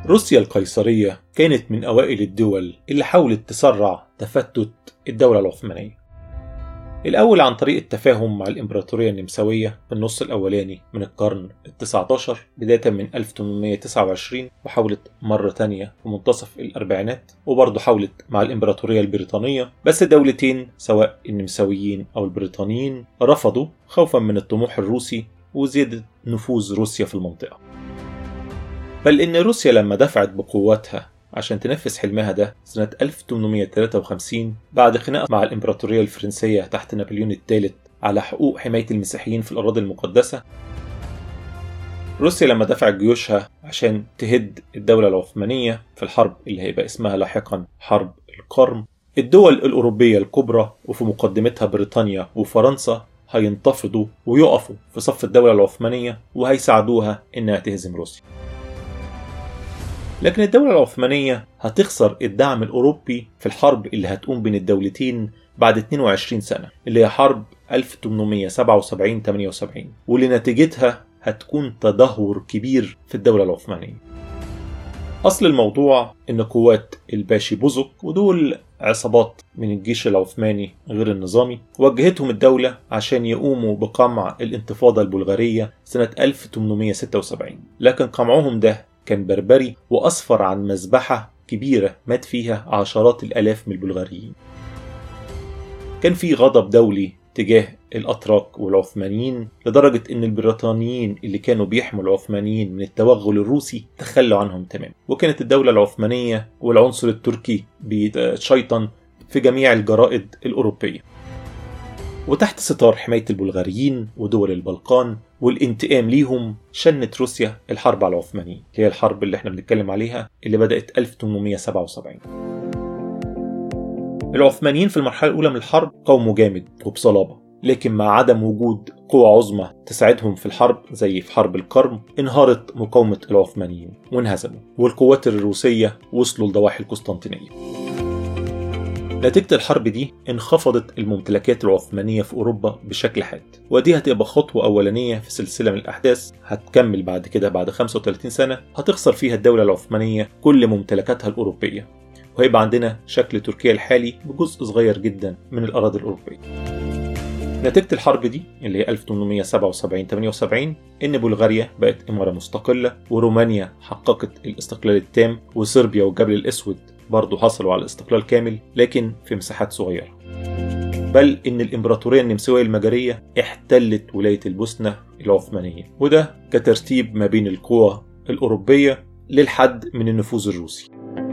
روسيا القيصرية كانت من أوائل الدول اللي حاولت تسرع تفتت الدولة العثمانية. الأول عن طريق التفاهم مع الإمبراطورية النمساوية في النص الأولاني من القرن ال19 بداية من 1829، وحاولت مرة تانية في منتصف الأربعينات، وبرضه حاولت مع الإمبراطورية البريطانية، بس الدولتين سواء النمساويين أو البريطانيين رفضوا خوفا من الطموح الروسي وزيادة نفوذ روسيا في المنطقة. بل إن روسيا لما دفعت بقواتها عشان تنفذ حلمها ده سنة 1853 بعد خناقة مع الإمبراطورية الفرنسية تحت نابليون الثالث على حقوق حماية المسيحيين في الأراضي المقدسة، روسيا لما دفعت جيوشها عشان تهد الدولة العثمانية في الحرب اللي هيبقى اسمها لاحقا حرب القرم، الدول الأوروبية الكبرى وفي مقدمتها بريطانيا وفرنسا هينتفضوا ويقفوا في صف الدولة العثمانية وهيساعدوها إنها تهزم روسيا. لكن الدولة العثمانية هتخسر الدعم الأوروبي في الحرب اللي هتقوم بين الدولتين بعد 22 سنة، اللي هي حرب 1877-78، واللي نتيجتها هتكون تدهور كبير في الدولة العثمانية. أصل الموضوع إن قوات الباشي بوزك، ودول عصابات من الجيش العثماني غير النظامي، وجهتهم الدولة عشان يقوموا بقمع الانتفاضة البلغارية سنة 1876، لكن قمعهم ده كان بربري وأسفر عن مذبحة كبيرة مات فيها عشرات الآلاف من البلغاريين. كان في غضب دولي تجاه الأتراك والعثمانيين لدرجة إن البريطانيين اللي كانوا بيحموا العثمانيين من التوغل الروسي تخلوا عنهم تماما، وكانت الدولة العثمانية والعنصر التركي بيتشيطن في جميع الجرائد الأوروبية. وتحت ستار حماية البلغاريين ودول البلقان والانتقام ليهم شنت روسيا الحرب على العثمانيين، هي الحرب اللي احنا بنتكلم عليها اللي بدأت 1877. العثمانيين في المرحلة الأولى من الحرب قاوموا جامد وبصلابة، لكن مع عدم وجود قوة عظمى تساعدهم في الحرب زي في حرب القرم انهارت مقاومة العثمانيين وانهزموا، والقوات الروسية وصلوا لضواحي القسطنطينية. نتيجة الحرب دي انخفضت الممتلكات العثمانية في أوروبا بشكل حاد، ودي هتبقى خطوة أولانية في سلسلة من الأحداث هتكمل بعد كده. بعد 35 سنة هتخسر فيها الدولة العثمانية كل ممتلكاتها الأوروبية، وهيبقى عندنا شكل تركيا الحالي بجزء صغير جدا من الأراضي الأوروبية. نتيجة الحرب دي اللي هي 1877-78 إن بلغاريا بقت إمارة مستقلة، ورومانيا حققت الاستقلال التام، وصربيا والجبل الأسود برضو حصلوا على الاستقلال كامل لكن في مساحات صغيرة. بل إن الإمبراطورية النمساوية المجرية احتلت ولاية البوسنة العثمانية، وده كترتيب ما بين القوى الأوروبية للحد من النفوذ الروسي.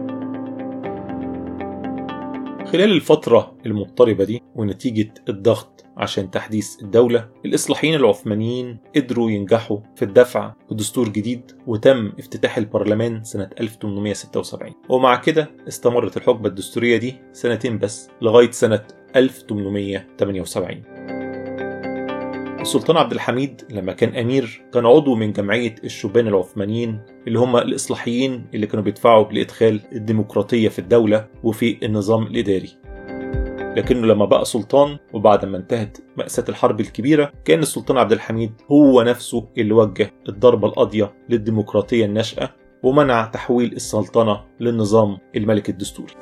خلال الفترة المضطربة دي ونتيجة الضغط عشان تحديث الدولة، الإصلاحيين العثمانيين قدروا ينجحوا في الدفع بدستور جديد، وتم افتتاح البرلمان سنة 1876، ومع كده استمرت الحقبة الدستورية دي سنتين بس لغاية سنة 1878. السلطان عبد الحميد لما كان أمير كان عضو من جمعية الشبان العثمانيين اللي هم الإصلاحيين اللي كانوا بيدفعوا لإدخال الديمقراطية في الدولة وفي النظام الإداري. لكنه لما بقى سلطان وبعد ما انتهت مأساة الحرب الكبيرة، كان السلطان عبد الحميد هو نفسه اللي وجه الضربة القاضية للديمقراطية الناشئة ومنع تحويل السلطنة للنظام الملكي الدستوري.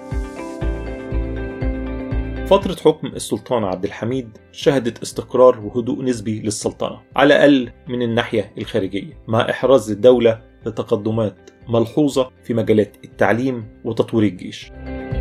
فترة حكم السلطان عبد الحميد شهدت استقرار وهدوء نسبي للسلطنة على الأقل من الناحية الخارجية، مع إحراز الدولة لتقدمات ملحوظة في مجالات التعليم وتطوير الجيش.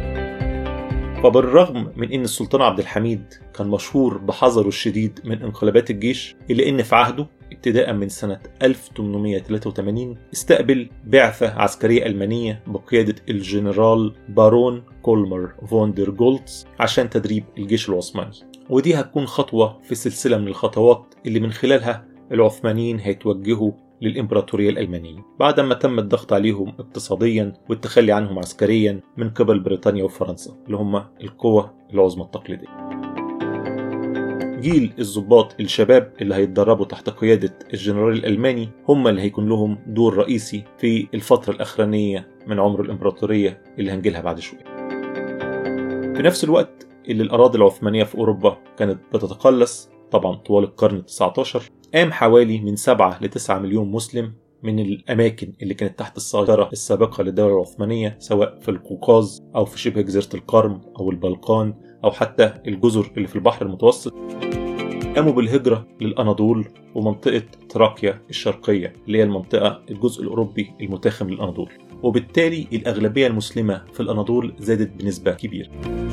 فبالرغم من أن السلطان عبد الحميد كان مشهور بحذره الشديد من انقلابات الجيش، إلا أن في عهده ابتداء من سنة 1883 استقبل بعثة عسكرية ألمانية بقيادة الجنرال بارون كولمر فون دير جولتز عشان تدريب الجيش العثماني، ودي هتكون خطوة في سلسلة من الخطوات اللي من خلالها العثمانيين هيتوجهوا للإمبراطورية الألمانية بعد ما تم الضغط عليهم اقتصاديا والتخلي عنهم عسكريا من قبل بريطانيا وفرنسا اللي هم القوى العظمى التقليدية. جيل الضباط الشباب اللي هيتدربوا تحت قيادة الجنرال الألماني هم اللي هيكون لهم دور رئيسي في الفترة الأخرانية من عمر الإمبراطورية اللي هنجيلها بعد شوية. في نفس الوقت اللي الأراضي العثمانية في أوروبا كانت بتتقلص طبعا طوال القرن ال19، قام حوالي من 7 ل 9 مليون مسلم من الأماكن اللي كانت تحت السيطرة السابقة للدولة العثمانية، سواء في القوقاز أو في شبه جزيرة القرم أو البلقان أو حتى الجزر اللي في البحر المتوسط، قاموا بالهجرة للأناضول ومنطقة تراكيا الشرقية اللي هي المنطقة الجزء الأوروبي المتاخم للأناضول، وبالتالي الأغلبية المسلمة في الأناضول زادت بنسبة كبيرة.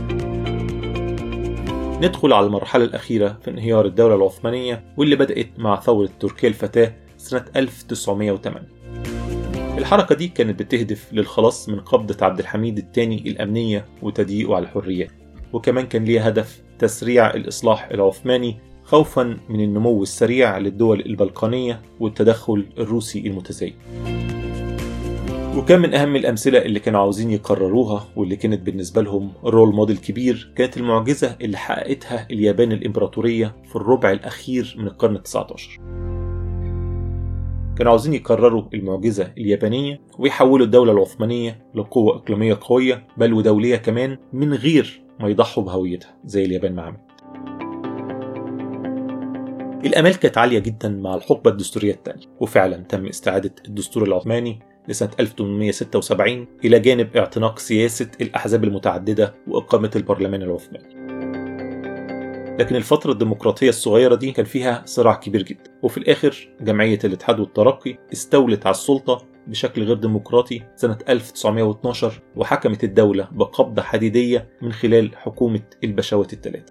ندخل على المرحلة الأخيرة في انهيار الدولة العثمانية، واللي بدأت مع ثورة تركيا الفتاة سنة 1908. الحركة دي كانت بتهدف للخلاص من قبضة عبد الحميد الثاني الأمنية وتضييقه على الحريات، وكمان كان ليها هدف تسريع الإصلاح العثماني خوفا من النمو السريع للدول البلقانية والتدخل الروسي المتزايد. وكان من أهم الأمثلة اللي كانوا عاوزين يقرروها واللي كانت بالنسبة لهم رول موديل كبير كانت المعجزة اللي حققتها اليابان الإمبراطورية في الربع الأخير من القرن ال19. كانوا عاوزين يكرروا المعجزة اليابانية ويحولوا الدولة العثمانية لقوة إقليمية قوية بل ودولية كمان من غير ما يضحوا بهويتها زي اليابان ما عملت. الآمال كانت عالية جدا مع الحقبة الدستورية الثانية، وفعلا تم استعادة الدستور العثماني لسنة 1876 إلى جانب اعتناق سياسة الأحزاب المتعددة وإقامة البرلمان العثماني. لكن الفترة الديمقراطية الصغيرة دي كان فيها صراع كبير جدا، وفي الآخر جمعية الاتحاد والترقي استولت على السلطة بشكل غير ديمقراطي سنة 1912 وحكمت الدولة بقبضة حديدية من خلال حكومة البشوات الثلاثة.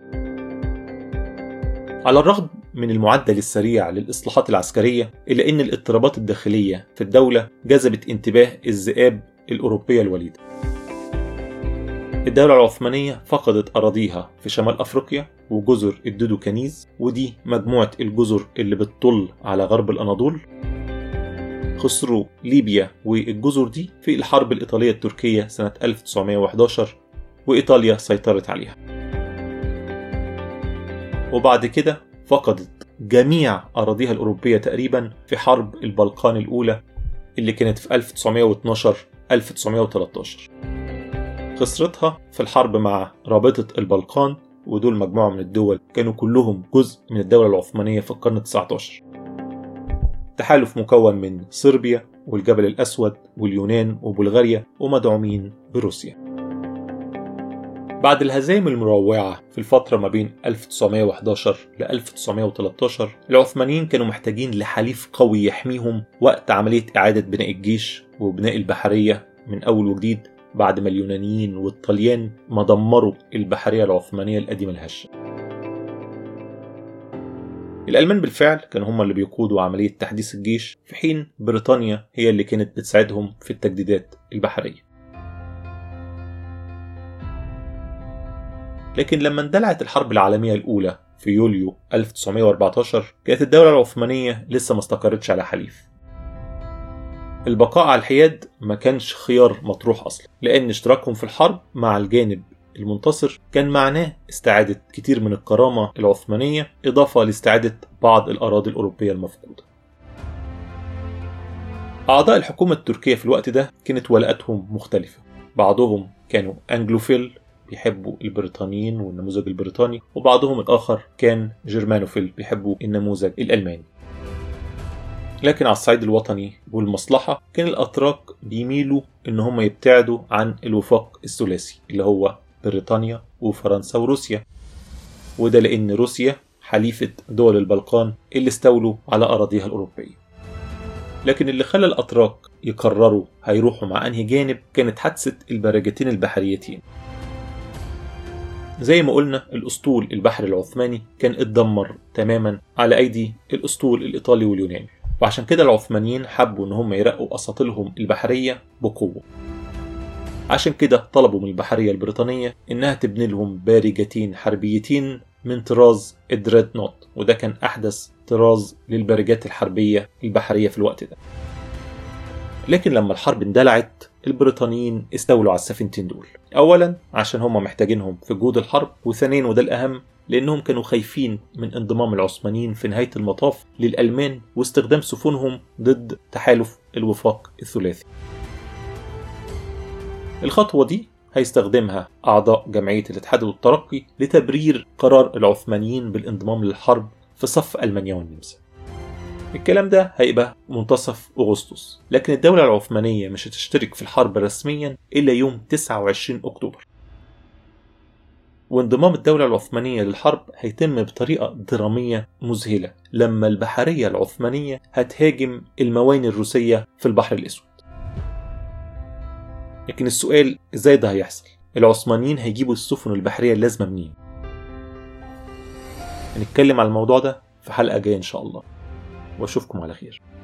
على الرغم من المعدل السريع للإصلاحات العسكرية، إلا أن الاضطرابات الداخلية في الدولة جذبت انتباه الذئاب الأوروبية الوليدة. الدولة العثمانية فقدت أراضيها في شمال أفريقيا وجزر الدودوكانيز، ودي مجموعة الجزر اللي بتطل على غرب الأناضول. خسروا ليبيا والجزر دي في الحرب الإيطالية التركية سنة 1911 وإيطاليا سيطرت عليها. وبعد كده فقدت جميع أراضيها الأوروبية تقريبا في حرب البلقان الأولى اللي كانت في 1912-1913. خسرتها في الحرب مع رابطة البلقان، ودول مجموعة من الدول كانوا كلهم جزء من الدولة العثمانية في القرن ال19. تحالف مكون من صربيا والجبل الأسود واليونان وبلغاريا ومدعومين بروسيا. بعد الهزائم المروعة في الفترة ما بين 1911 ل 1913 العثمانيين كانوا محتاجين لحليف قوي يحميهم وقت عملية إعادة بناء الجيش وبناء البحرية من أول وجديد بعد ما اليونانيين والطليان ما دمروا البحرية العثمانية القديمة الهشة. الألمان بالفعل كانوا هم اللي بيقودوا عملية تحديث الجيش، في حين بريطانيا هي اللي كانت بتساعدهم في التجديدات البحرية. لكن لما اندلعت الحرب العالمية الأولى في يوليو 1914 كانت الدولة العثمانية لسه ما استقرتش على حليف. البقاء على الحياد ما كانش خيار مطروح أصلا، لأن اشتراكهم في الحرب مع الجانب المنتصر كان معناه استعادة كتير من الكرامة العثمانية إضافة لاستعادة بعض الأراضي الأوروبية المفقودة. أعضاء الحكومة التركية في الوقت ده كانت ولاءاتهم مختلفة، بعضهم كانوا أنجلوفيل بيحبوا البريطانيين والنموذج البريطاني، وبعضهم الآخر كان جيرمانوفيل بيحبوا النموذج الألماني. لكن على الصعيد الوطني والمصلحة كان الأتراك بيميلوا إن هم يبتعدوا عن الوفاق الثلاثي اللي هو بريطانيا وفرنسا وروسيا، وده لأن روسيا حليفة دول البلقان اللي استولوا على أراضيها الأوروبية. لكن اللي خلى الأتراك يقرروا هيروحوا مع أنهي جانب كانت حادثة البراجتين البحريتين. زي ما قلنا الأسطول البحري العثماني كان اتدمر تماما على أيدي الأسطول الإيطالي واليوناني، وعشان كده العثمانيين حبوا إن هم يرقوا أساطيلهم البحرية بقوة. عشان كده طلبوا من البحرية البريطانية إنها تبني لهم بارجتين حربيتين من طراز الدريدنوت، وده كان أحدث طراز للبارجات الحربية البحرية في الوقت ده. لكن لما الحرب اندلعت البريطانيين استولوا على السفينتين دول، أولا عشان هم محتاجينهم في جهود الحرب، وثانيا وده الأهم لأنهم كانوا خايفين من انضمام العثمانيين في نهاية المطاف للألمان واستخدام سفنهم ضد تحالف الوفاق الثلاثي. الخطوة دي هيستخدمها أعضاء جمعية الاتحاد والترقي لتبرير قرار العثمانيين بالانضمام للحرب في صف ألمانيا والنمسا. الكلام ده هيبقى منتصف أغسطس، لكن الدولة العثمانية مش هتشترك في الحرب رسميا إلا يوم 29 أكتوبر. وانضمام الدولة العثمانية للحرب هيتم بطريقة درامية مذهلة لما البحرية العثمانية هتهاجم الموانئ الروسية في البحر الأسود. لكن السؤال إزاي ده هيحصل؟ العثمانيين هيجيبوا السفن البحرية اللازمة منين؟ هنتكلم على الموضوع ده في حلقة جاية إن شاء الله، وأشوفكم على خير.